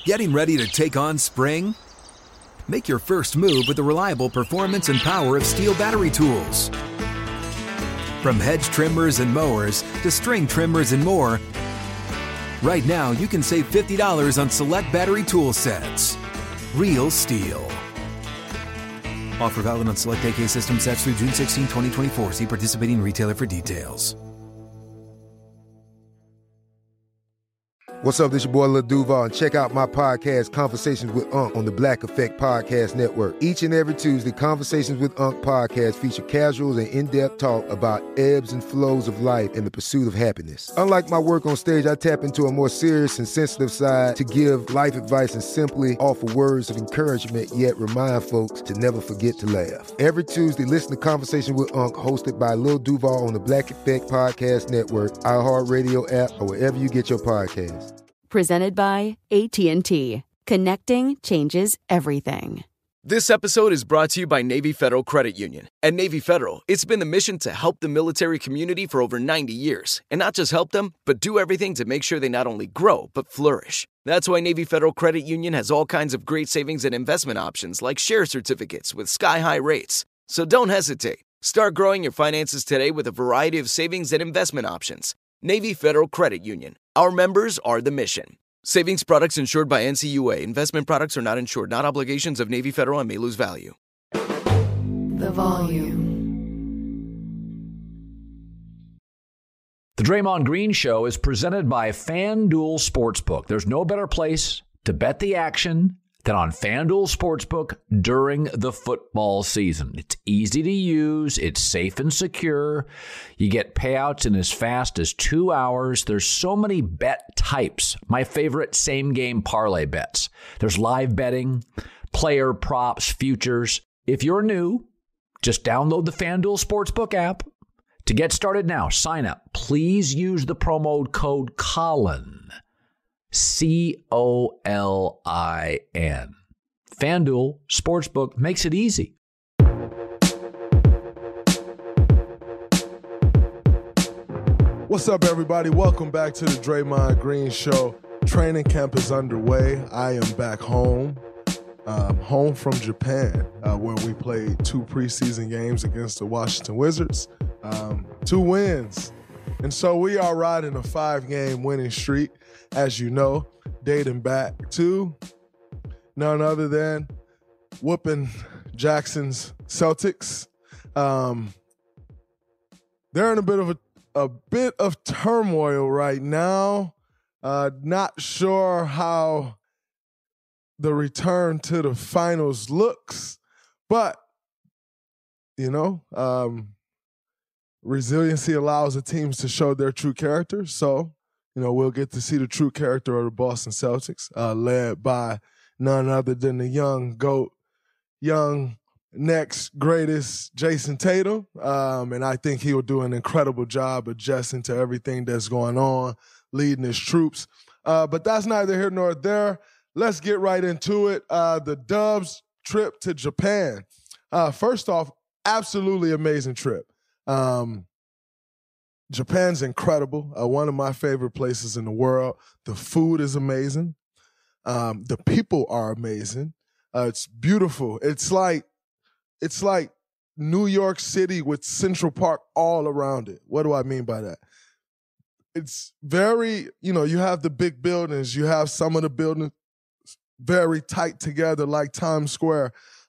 Getting ready to take on spring? Make your first move with the reliable performance and power of Steel battery tools. From hedge trimmers and mowers to string trimmers and more, right now you can save $50 on select battery tool sets. Real Steel. Offer valid on select AK system sets through June 16, 2024. See participating retailer for details. What's up, this your boy Lil Duval, and check out my podcast, Conversations with Unc, on the Black Effect Podcast Network. Each and every Tuesday, Conversations with Unc podcast feature casual and in-depth talk about ebbs and flows of life and the pursuit of happiness. Unlike my work on stage, I tap into a more serious and sensitive side to give life advice and simply offer words of encouragement, yet remind folks to never forget to laugh. Every Tuesday, listen to Conversation with Unc, hosted by Lil Duval on the Black Effect Podcast Network, iHeartRadio app, or wherever you get your podcasts. Presented by AT&T. Connecting changes everything. This episode is brought to you by Navy Federal Credit Union. At Navy Federal, it's been the mission to help the military community for over 90 years. And not just help them, but do everything to make sure they not only grow, but flourish. That's why Navy Federal Credit Union has all kinds of great savings and investment options like share certificates with sky-high rates. So don't hesitate. Start growing your finances today with a variety of savings and investment options. Navy Federal Credit Union. Our members are the mission. Savings products insured by NCUA. Investment products are not insured, not obligations of Navy Federal and may lose value. The Volume. The Draymond Green Show is presented by FanDuel Sportsbook. There's no better place to bet the action than on FanDuel Sportsbook during the football season. It's easy to use. It's safe and secure. You get payouts in as fast as 2 hours. There's so many bet types. My favorite, same-game parlay bets. There's live betting, player props, futures. If you're new, just download the FanDuel Sportsbook app. To get started now, sign up. Please use the promo code COLIN. COLIN. FanDuel Sportsbook makes it easy. What's up, everybody? Welcome back to the Draymond Green Show. Training camp is underway. I am back home, home from Japan, where we played 2 preseason games against the Washington Wizards, 2 wins. And so we are riding a 5-game winning streak, as you know, dating back to none other than whooping Jackson's Celtics. They're in a bit of turmoil right now. Not sure how the return to the finals looks, but resiliency allows the teams to show their true character. So, we'll get to see the true character of the Boston Celtics, led by none other than the young GOAT, young next greatest Jason Tatum. And I think he'll do an incredible job adjusting to everything that's going on, leading his troops. But that's neither here nor there. Let's get right into it. The Dubs trip to Japan. First off, absolutely amazing trip. Japan's incredible. One of my favorite places in the world. The food is amazing. The people are amazing. It's beautiful. It's like New York City with Central Park all around it. What do I mean by that? It's very, you have the big buildings. You have some of the buildings very tight together like Times Square.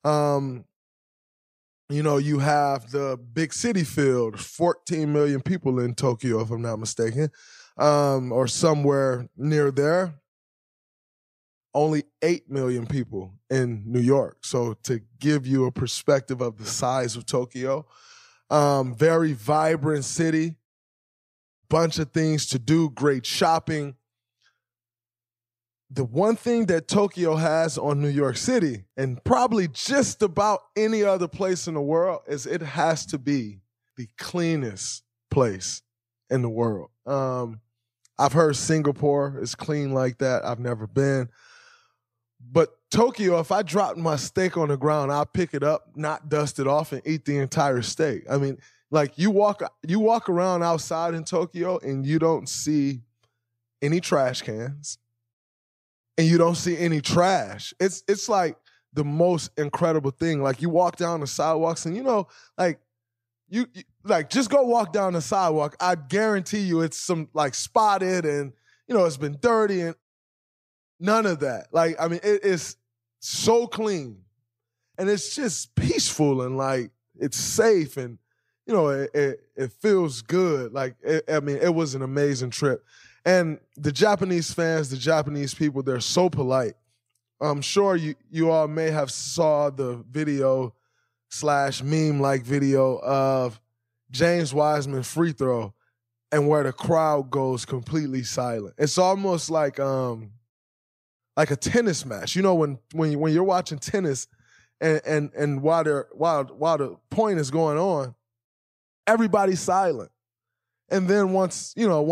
You have the big city field, 14 million people in Tokyo, if I'm not mistaken, or somewhere near there. Only 8 million people in New York. So to give you a perspective of the size of Tokyo, very vibrant city, bunch of things to do, great shopping. The one thing that Tokyo has on New York City, and probably just about any other place in the world, is it has to be the cleanest place in the world. I've heard Singapore is clean like that. I've never been. But Tokyo, if I dropped my steak on the ground, I'll pick it up, not dust it off, and eat the entire steak. I mean, like you walk around outside in Tokyo and you don't see any trash cans. and you don't see any trash. It's like the most incredible thing. Like, you walk down the sidewalks and, like, you like, just go walk down the sidewalk. I guarantee you it's some, like, spotted and, it's been dirty and none of that. Like, I mean, it is so clean and it's just peaceful and, like, it's safe and, it feels good. Like, it was an amazing trip. And the Japanese fans, the Japanese people, they're so polite. I'm sure you all may have saw the video / meme-like video of James Wiseman free throw and where the crowd goes completely silent. It's almost like a tennis match. When you're watching tennis and while the point is going on, everybody's silent. And then once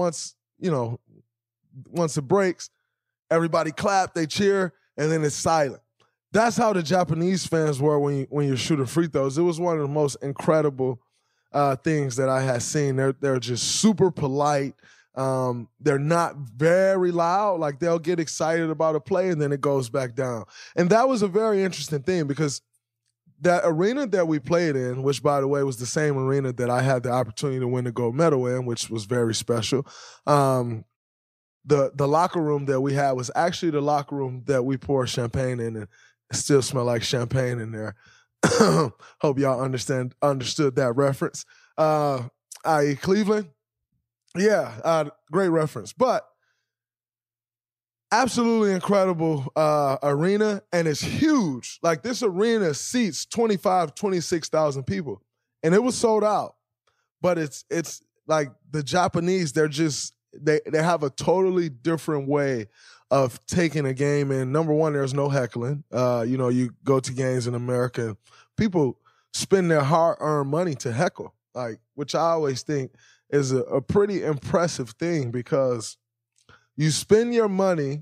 it breaks, everybody clap, they cheer, and then it's silent. That's how the Japanese fans were when you're shooting free throws. It was one of the most incredible things that I had seen. They're just super polite. They're not very loud. Like, they'll get excited about a play and then it goes back down. And that was a very interesting thing because that arena that we played in, which, by the way, was the same arena that I had the opportunity to win the gold medal in, which was very special. The locker room that we had was actually the locker room that we poured champagne in, and it still smelled like champagne in there. Hope y'all understood that reference. I.e. Cleveland. Yeah, great reference. But absolutely incredible arena, and it's huge. Like, this arena seats 26,000 people, and it was sold out. But it's like the Japanese, they have a totally different way of taking a game. And number one, there's no heckling. You go to games in America, people spend their hard-earned money to heckle, like, which I always think is a pretty impressive thing because you spend your money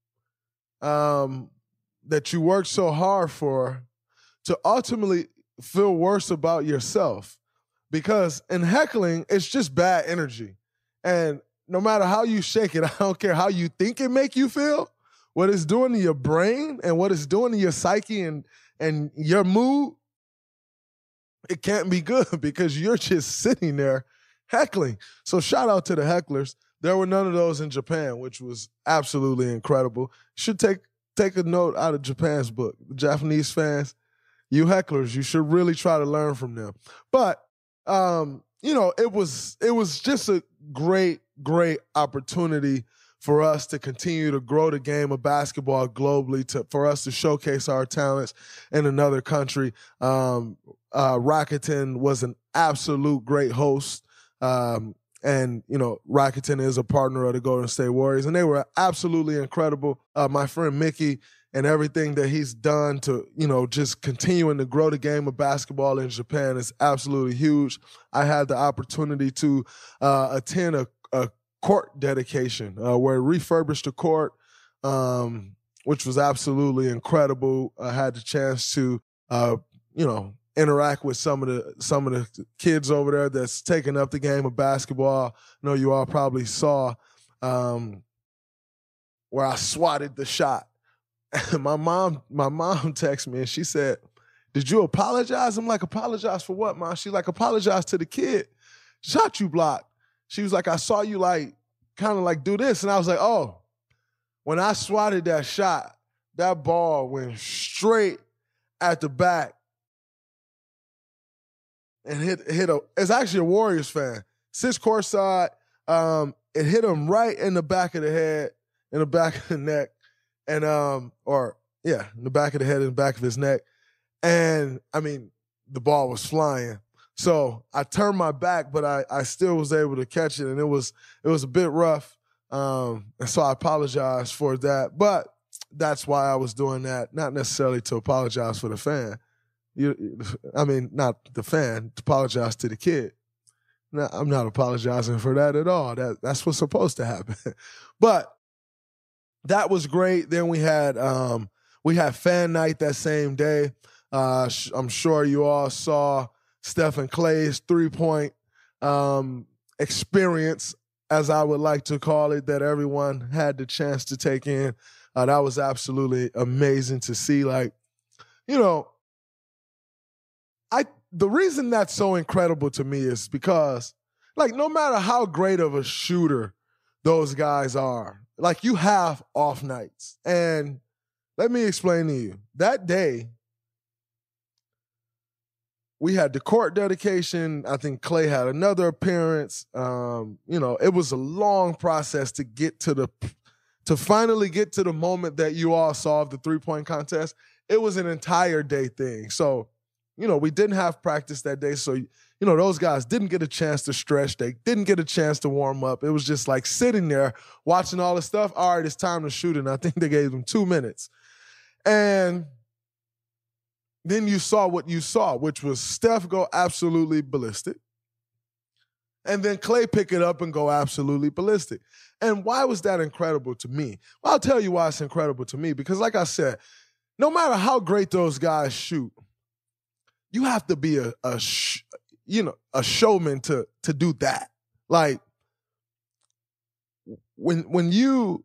that you work so hard for to ultimately feel worse about yourself. Because in heckling, it's just bad energy. And no matter how you shake it, I don't care how you think it make you feel, what it's doing to your brain and what it's doing to your psyche and your mood, it can't be good because you're just sitting there heckling. So shout out to the hecklers. There were none of those in Japan, which was absolutely incredible. Should take a note out of Japan's book. The Japanese fans, you hecklers, you should really try to learn from them. But it was just a great opportunity for us to continue to grow the game of basketball globally, for us to showcase our talents in another country. Rakuten was an absolute great host. And Rakuten is a partner of the Golden State Warriors, and they were absolutely incredible. My friend Mickey and everything that he's done to, just continuing to grow the game of basketball in Japan is absolutely huge. I had the opportunity to attend a court dedication where it refurbished the court, which was absolutely incredible. I had the chance to, interact with some of the kids over there that's taking up the game of basketball. I know you all probably saw where I swatted the shot. My mom texted me and she said, "Did you apologize?" I'm like, "Apologize for what, Mom?" She's like, "Apologize to the kid. Shot you blocked." She was like, "I saw you kind of do this." And I was like, "Oh, when I swatted that shot, that ball went straight at the back and hit it's actually a Warriors fan. Sits courtside. It hit him right in the back of the head, in the back of the neck. And, in the back of the head and the back of his neck. And, the ball was flying. So I turned my back, but I still was able to catch it. And it was a bit rough. And so I apologize for that. But that's why I was doing that, not necessarily to apologize for the fan. Not the fan, to apologize to the kid. No, I'm not apologizing for that at all. That's what's supposed to happen. But that was great. Then we had fan night that same day. I'm sure you all saw Stephen Clay's 3-point experience as I would like to call it, that everyone had the chance to take in. That was absolutely amazing to see. Like, you know, the reason that's so incredible to me is because, like, no matter how great of a shooter those guys are, like, you have off nights. And let me explain to you. That day, we had the court dedication. I think Klay had another appearance. You know, it was a long process to finally get to the moment that you all saw the 3-point contest. It was an entire day thing. So, you know, we didn't have practice that day. So, you know, those guys didn't get a chance to stretch. They didn't get a chance to warm up. It was just like sitting there watching all this stuff. All right, it's time to shoot. And I think they gave them 2 minutes. And then you saw what you saw, which was Steph go absolutely ballistic. And then Klay pick it up and go absolutely ballistic. And why was that incredible to me? Well, I'll tell you why it's incredible to me. Because like I said, no matter how great those guys shoot, you have to be a showman to do that. Like, when you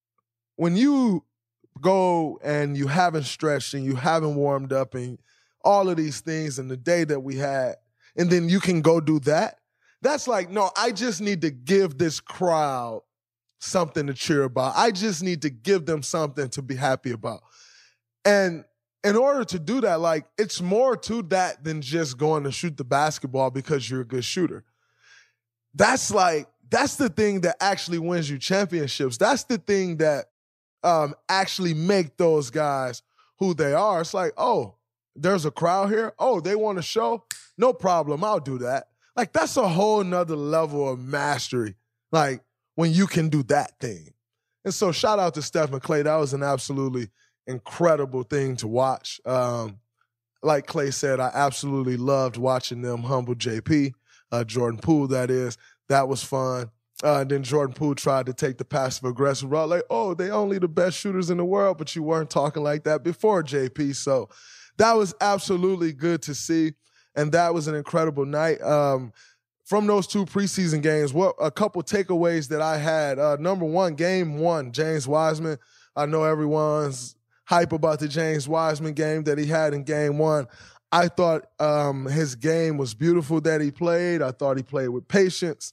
go and you haven't stretched and you haven't warmed up and all of these things and the day that we had, and then you can go do that, that's like, no, I just need to give this crowd something to cheer about. I just need to give them something to be happy about. And in order to do that, like, it's more to that than just going to shoot the basketball because you're a good shooter. That's the thing that actually wins you championships. That's the thing that actually make those guys who they are. It's like, oh, there's a crowd here. Oh, they want to show? No problem. I'll do that. Like, that's a whole nother level of mastery, like, when you can do that thing. And so shout out to Steph and Klay. That was an absolutely incredible thing to watch. Like Klay said, I absolutely loved watching them humble JP, Jordan Poole, that is. That was fun. Then Jordan Poole tried to take the passive-aggressive route, like, oh, they only the best shooters in the world, but you weren't talking like that before, JP. So that was absolutely good to see, and that was an incredible night. From those 2 preseason games, what a couple takeaways that I had. Number one, game 1, James Wiseman. I know everyone's hype about the James Wiseman game that he had in game 1. I thought his game was beautiful that he played. I thought he played with patience.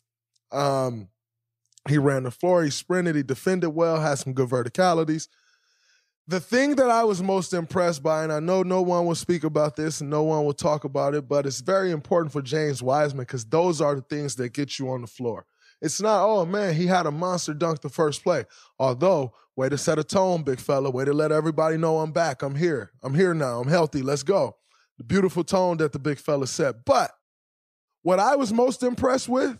He ran the floor, he sprinted, he defended well, had some good verticalities. The thing that I was most impressed by, and I know no one will speak about this and no one will talk about it, but it's very important for James Wiseman because those are the things that get you on the floor. It's not, oh, man, he had a monster dunk the first play. Although, way to set a tone, big fella. Way to let everybody know I'm back. I'm here. I'm here now. I'm healthy. Let's go. The beautiful tone that the big fella set. But what I was most impressed with.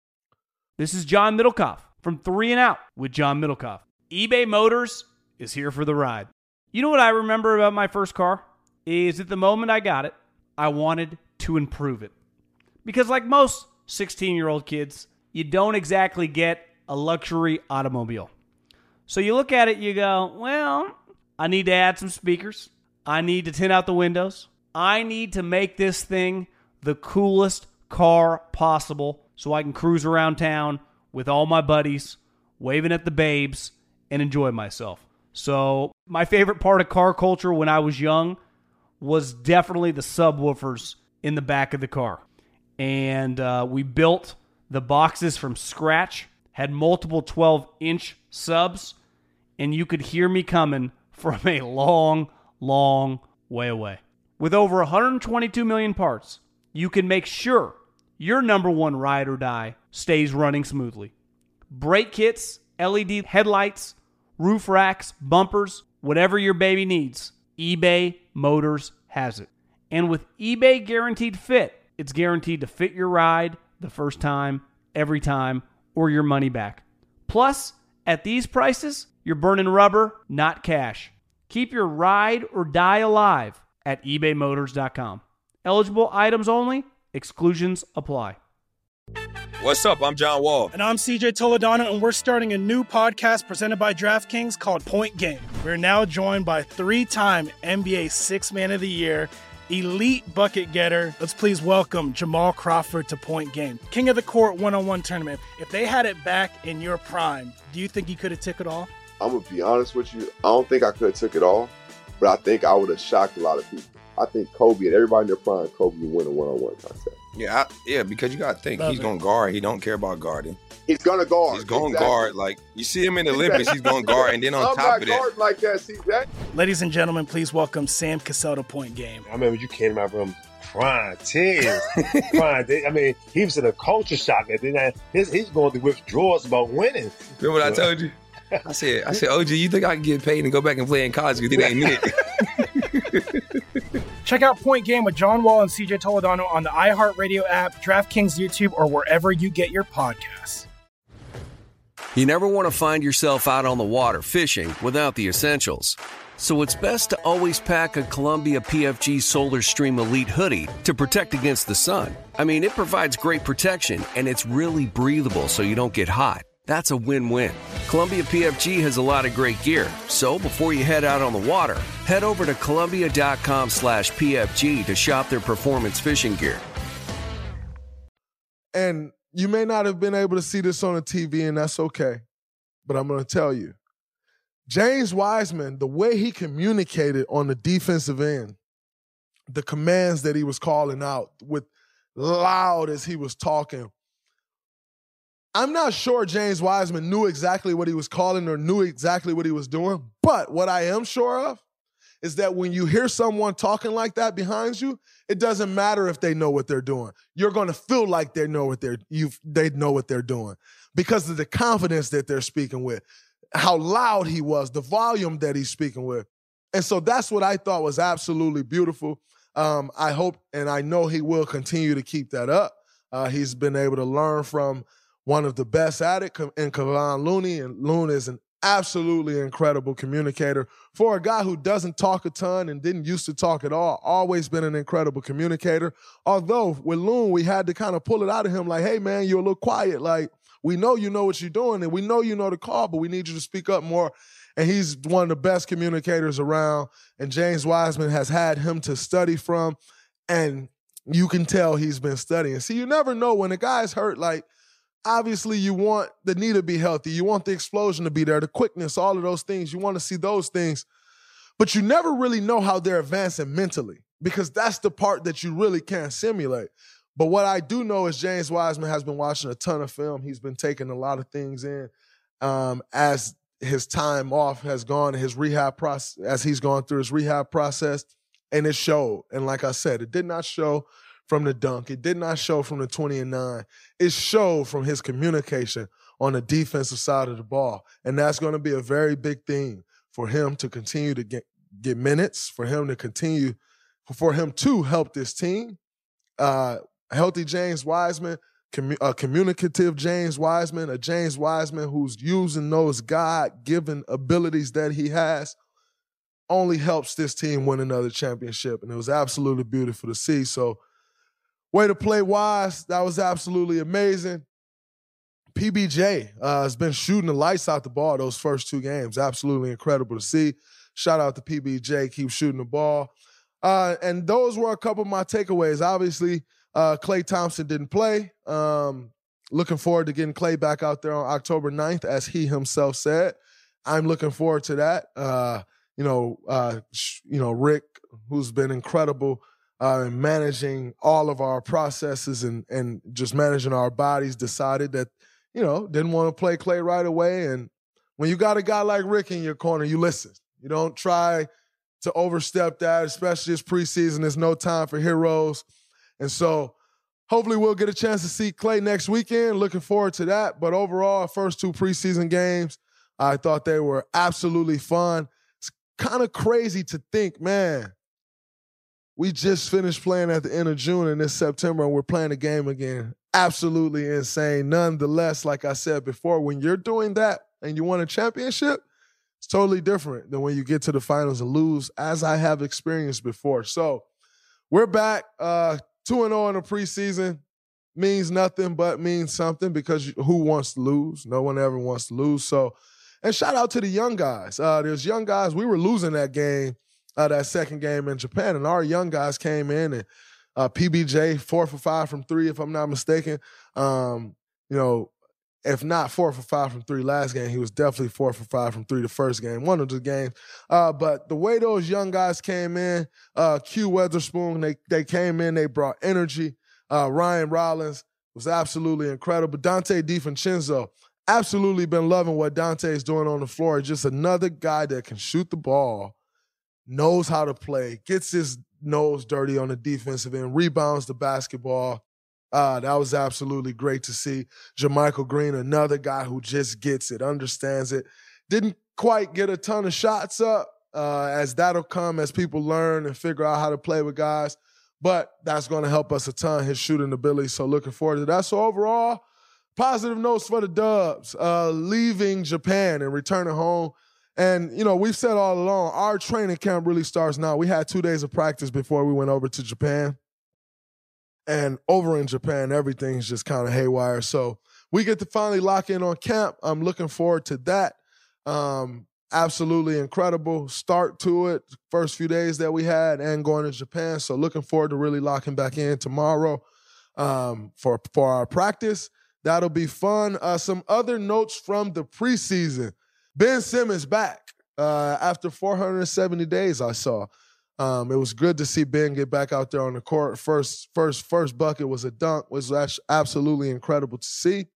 This is John Middlecoff from 3 and Out with John Middlecoff. eBay Motors is here for the ride. You know what I remember about my first car? Is at the moment I got it, I wanted to improve it. Because like most 16-year-old kids, you don't exactly get a luxury automobile. So you look at it, you go, well, I need to add some speakers. I need to tint out the windows. I need to make this thing the coolest car possible so I can cruise around town with all my buddies, waving at the babes, and enjoy myself. So my favorite part of car culture when I was young was definitely the subwoofers in the back of the car. And we built the boxes from scratch, had multiple 12-inch subs, and you could hear me coming from a long, long way away. With over 122 million parts, you can make sure your number one ride or die stays running smoothly. Brake kits, LED headlights, roof racks, bumpers, whatever your baby needs, eBay Motors has it. And with eBay Guaranteed Fit, it's guaranteed to fit your ride the first time, every time, or your money back. Plus, at these prices, you're burning rubber, not cash. Keep your ride or die alive at ebaymotors.com. Eligible items only. Exclusions apply. What's up? I'm John Wall. And I'm CJ Toledano, and we're starting a new podcast presented by DraftKings called Point Game. We're now joined by 3-time NBA Sixth Man of the Year elite bucket getter. Let's please welcome Jamal Crawford to Point Game. King of the Court one-on-one tournament. If they had it back in your prime, do you think he could have took it all? I'm going to be honest with you. I don't think I could have took it all, but I think I would have shocked a lot of people. I think Kobe and everybody in their prime, Kobe would win a one-on-one contest. Yeah, because you got to think. He's going to guard. He don't care about guarding. He's going to guard. He's going to guard. Like, you see him in the Olympics, he's going to guard. And then on top of that. I'm not guarding like that, CJ. Ladies and gentlemen, please welcome Sam Cassell to Point Game. I remember you came out from crying, tears. Crying. I mean, he was in a culture shock. And then he's going through withdrawals about winning. Remember what I told you? I said, OG, you think I can get paid and go back and play in college because it ain't it? Check out Point Game with John Wall and CJ Toledano on the iHeartRadio app, DraftKings YouTube, or wherever you get your podcasts. You never want to find yourself out on the water fishing without the essentials. So it's best to always pack a Columbia PFG Solar Stream Elite hoodie to protect against the sun. I mean, it provides great protection, and it's really breathable so you don't get hot. That's a win-win. Columbia PFG has a lot of great gear. So before you head out on the water, head over to Columbia.com/PFG to shop their performance fishing gear. And you may not have been able to see this on the TV, and that's okay. But I'm going to tell you, James Wiseman, the way he communicated on the defensive end, the commands that he was calling out with loud as he was talking, I'm not sure James Wiseman knew exactly what he was calling or knew exactly what he was doing, but what I am sure of is that when you hear someone talking like that behind you, it doesn't matter if they know what they're doing. You're going to feel like they know what they're doing because of the confidence that they're speaking with, how loud he was, the volume that he's speaking with. And so that's what I thought was absolutely beautiful. I hope and I know he will continue to keep that up. He's been able to learn from one of the best at it in Kevon Looney, and Loon is an absolutely incredible communicator. For a guy who doesn't talk a ton and didn't used to talk at all, always been an incredible communicator. Although with Loon, we had to kind of pull it out of him like, hey, man, you're a little quiet. Like, we know you know what you're doing, and we know you know the call, but we need you to speak up more. And he's one of the best communicators around, and James Wiseman has had him to study from, and you can tell he's been studying. See, you never know when a guy's hurt, like, obviously, you want the knee to be healthy. You want the explosion to be there, the quickness, all of those things. You want to see those things. But you never really know how they're advancing mentally because that's the part that you really can't simulate. But what I do know is James Wiseman has been watching a ton of film. He's been taking a lot of things in as his time off has gone, his rehab process, as he's gone through his rehab process, and it showed. And like I said, it did not show from the dunk. It did not show from the 20-9. It showed from his communication on the defensive side of the ball. And that's going to be a very big thing for him to continue to get minutes, for him to help this team. Healthy James Wiseman, a communicative James Wiseman, a James Wiseman who's using those God-given abilities that he has, only helps this team win another championship. And it was absolutely beautiful to see. So, way to play, Wise. That was absolutely amazing. PBJ has been shooting the lights out the ball those first two games. Absolutely incredible to see. Shout out to PBJ. Keep shooting the ball. And those were a couple of my takeaways. Obviously, Klay Thompson didn't play. Looking forward to getting Klay back out there on October 9th, as he himself said. I'm looking forward to that. Rick, who's been incredible, managing all of our processes and just managing our bodies, decided that, didn't want to play Klay right away. And when you got a guy like Rick in your corner, you listen. You don't try to overstep that, especially this preseason. There's no time for heroes. And so hopefully we'll get a chance to see Klay next weekend. Looking forward to that. But overall, first two preseason games, I thought they were absolutely fun. It's kind of crazy to think, man, we just finished playing at the end of June and it's September and we're playing a game again. Absolutely insane. Nonetheless, like I said before, when you're doing that and you win a championship, it's totally different than when you get to the finals and lose, as I have experienced before. So we're back. 2-0 in the preseason means nothing but means something, because who wants to lose? No one ever wants to lose. So, and shout out to the young guys. There's young guys. We were losing that game that second game in Japan. And our young guys came in, and PBJ 4 for 5 from 3, if I'm not mistaken. If not 4 for 5 from 3 last game, he was definitely 4 for 5 from 3 the first game, one of the games. But the way those young guys came in, Q Weatherspoon, they came in, they brought energy. Ryan Rollins was absolutely incredible. Dante DiVincenzo, absolutely been loving what Dante is doing on the floor. Just another guy that can shoot the ball, knows how to play, gets his nose dirty on the defensive end, rebounds the basketball. That was absolutely great to see. JaMychal Green, another guy who just gets it, understands it. Didn't quite get a ton of shots up, as that'll come as people learn and figure out how to play with guys. But that's going to help us a ton, his shooting ability. So looking forward to that. So overall, positive notes for the Dubs, leaving Japan and returning home. And, we've said all along, our training camp really starts now. We had 2 days of practice before we went over to Japan. And over in Japan, everything's just kind of haywire. So we get to finally lock in on camp. I'm looking forward to that. Absolutely incredible start to it, first few days that we had, and going to Japan. So looking forward to really locking back in tomorrow for our practice. That'll be fun. Some other notes from the preseason. Ben Simmons back after 470 days, I saw. It was good to see Ben get back out there on the court. First bucket was a dunk, was absolutely incredible to see.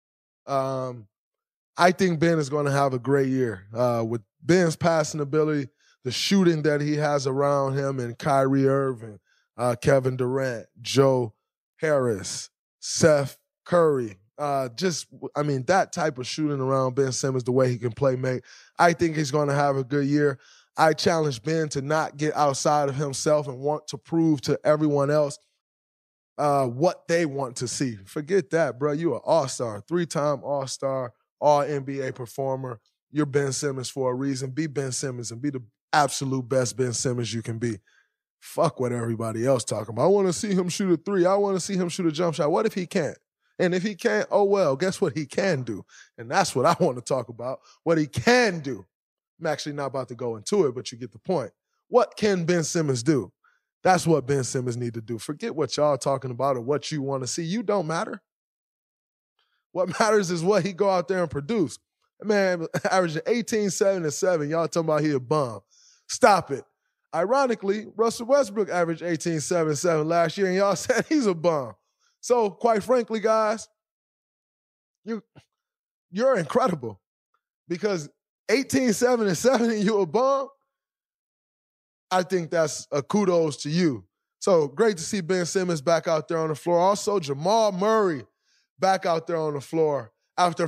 I think Ben is going to have a great year. With Ben's passing ability, the shooting that he has around him, and Kyrie Irving, Kevin Durant, Joe Harris, Seth Curry, that type of shooting around Ben Simmons, the way he can play make, I think he's going to have a good year. I challenge Ben to not get outside of himself and want to prove to everyone else what they want to see. Forget that, bro. You're an all-star, 3-time all-star, all-NBA performer. You're Ben Simmons for a reason. Be Ben Simmons and be the absolute best Ben Simmons you can be. Fuck what everybody else talking about. I want to see him shoot a 3. I want to see him shoot a jump shot. What if he can't? And if he can't, oh well, guess what he can do? And that's what I want to talk about, what he can do. I'm actually not about to go into it, but you get the point. What can Ben Simmons do? That's what Ben Simmons need to do. Forget what y'all talking about or what you want to see. You don't matter. What matters is what he go out there and produce. Man, averaging 18, 7, and 7. Y'all talking about he a bum. Stop it. Ironically, Russell Westbrook averaged 18, 7, 7 last year, and y'all said he's a bum. So, quite frankly, guys, you're incredible. Because 18, 7, and 7, and you a bum, I think that's a kudos to you. So, great to see Ben Simmons back out there on the floor. Also, Jamal Murray back out there on the floor after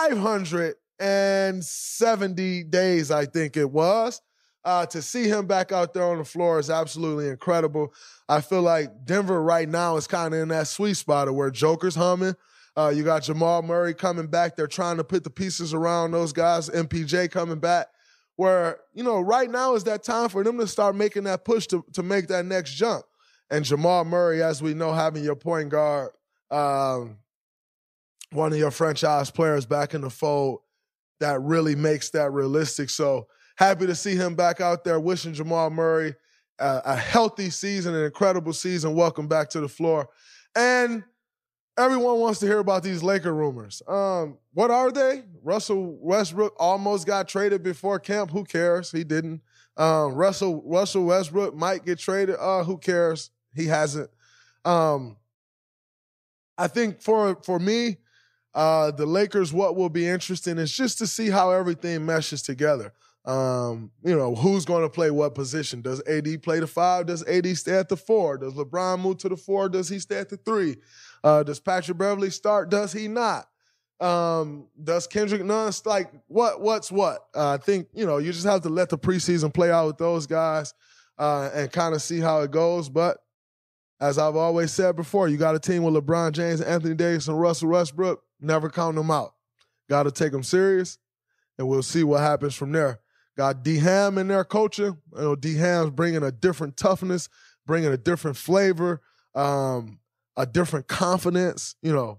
570 days, I think it was. To see him back out there on the floor is absolutely incredible. I feel like Denver right now is kind of in that sweet spot of where Joker's humming. You got Jamal Murray coming back. They're trying to put the pieces around those guys. MPJ coming back. Where, right now is that time for them to start making that push to make that next jump. And Jamal Murray, as we know, having your point guard, one of your franchise players back in the fold, that really makes that realistic. So happy to see him back out there. Wishing Jamal Murray a healthy season, an incredible season. Welcome back to the floor. And everyone wants to hear about these Laker rumors. What are they? Russell Westbrook almost got traded before camp. Who cares? He didn't. Russell Westbrook might get traded. Who cares? He hasn't. I think for me, the Lakers, what will be interesting is just to see how everything meshes together. Who's going to play what position? Does AD play the 5? Does AD stay at the 4? Does LeBron move to the 4? Does he stay at the 3? Does Patrick Beverley start? Does he not? Does Kendrick Nunn, what's what? I think, you just have to let the preseason play out with those guys and kind of see how it goes. But as I've always said before, you got a team with LeBron James, Anthony Davis, and Russell Westbrook. Never count them out. Got to take them serious, and we'll see what happens from there. Got D-Ham in there coaching. D-Ham's bringing a different toughness, bringing a different flavor, a different confidence.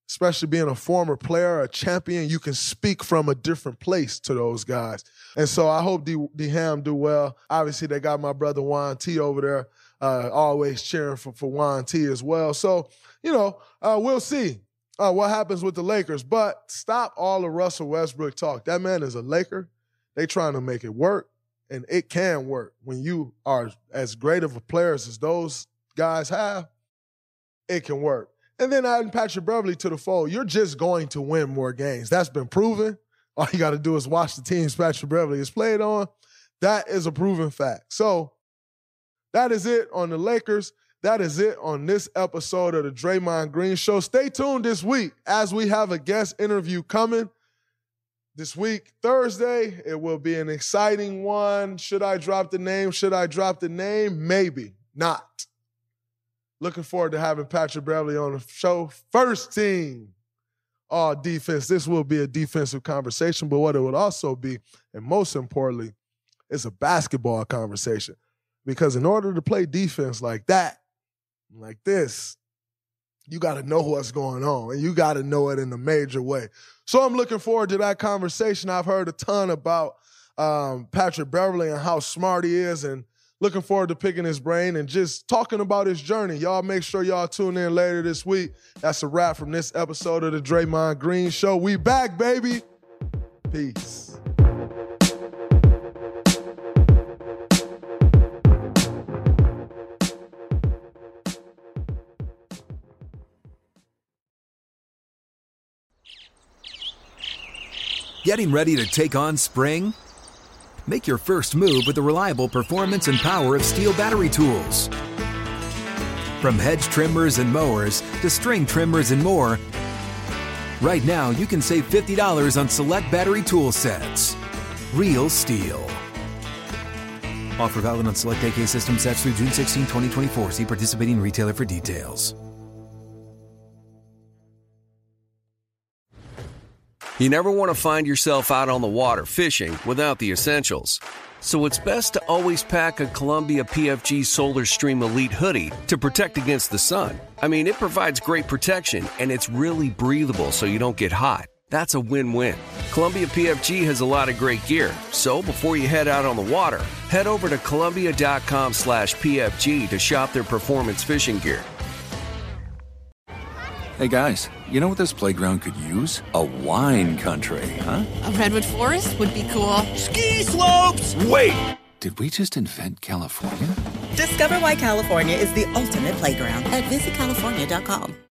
especially being a former player, a champion, you can speak from a different place to those guys. And so I hope D-Ham do well. Obviously, they got my brother Juan T over there, always cheering for Juan T as well. So, we'll see what happens with the Lakers. But stop all the Russell Westbrook talk. That man is a Laker. They trying to make it work, and it can work. When you are as great of a player as those guys have, it can work. And then adding Patrick Beverley to the fold, you're just going to win more games. That's been proven. All you got to do is watch the teams Patrick Beverley has played on. That is a proven fact. So that is it on the Lakers. That is it on this episode of the Draymond Green Show. Stay tuned this week as we have a guest interview coming. This week, Thursday, it will be an exciting one. Should I drop the name? Should I drop the name? Maybe not. Looking forward to having Patrick Beverley on the show. First team, all defense. This will be a defensive conversation, but what it would also be, and most importantly, it's a basketball conversation. Because in order to play defense like that, like this, you got to know what's going on, and you got to know it in a major way. So I'm looking forward to that conversation. I've heard a ton about Patrick Beverley and how smart he is, and looking forward to picking his brain and just talking about his journey. Y'all make sure y'all tune in later this week. That's a wrap from this episode of the Draymond Green Show. We back, baby. Peace. Getting ready to take on spring? Make your first move with the reliable performance and power of Steel battery tools. From hedge trimmers and mowers to string trimmers and more, right now you can save $50 on select battery tool sets. Real Steel. Offer valid on select AK system sets through June 16, 2024. See participating retailer for details. You never want to find yourself out on the water fishing without the essentials. So it's best to always pack a Columbia PFG Solar Stream Elite hoodie to protect against the sun. I mean, it provides great protection and it's really breathable so you don't get hot. That's a win-win. Columbia PFG has a lot of great gear. So before you head out on the water, head over to Columbia.com/PFG to shop their performance fishing gear. Hey guys, you know what this playground could use? A wine country, huh? A redwood forest would be cool. Ski slopes! Wait! Did we just invent California? Discover why California is the ultimate playground at visitcalifornia.com.